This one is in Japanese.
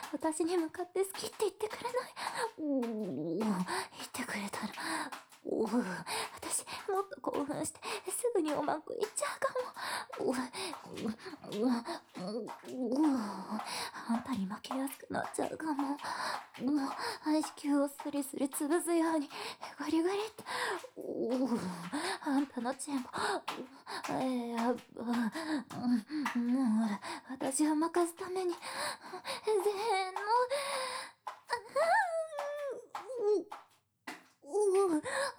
私に向かって好きって言ってくれない。言ってくれたら、私、もっと興奮して、すぐにおまんこ行っちゃうかも。あんたに負けやすくなっちゃうかも。子宮をスリスリ潰すように、ガリガリって。あんたのチンポ、やっば、もう、私を任すために、せーの、